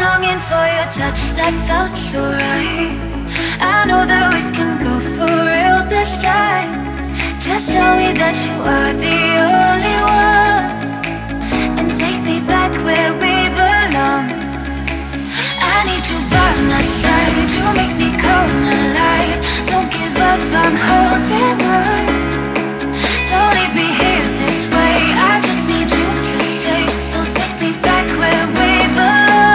longing for your touch that felt so right. I know that we can go for real this time. Just tell me that you are the only one, and take me back where we belong. I need you by my side, you make me come alive. Don't give up, I'm holding on. Don't leave me here this way, I just need you to stay. So take me back where we belong.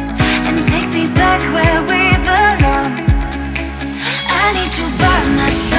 Where we belong. I need you by my side.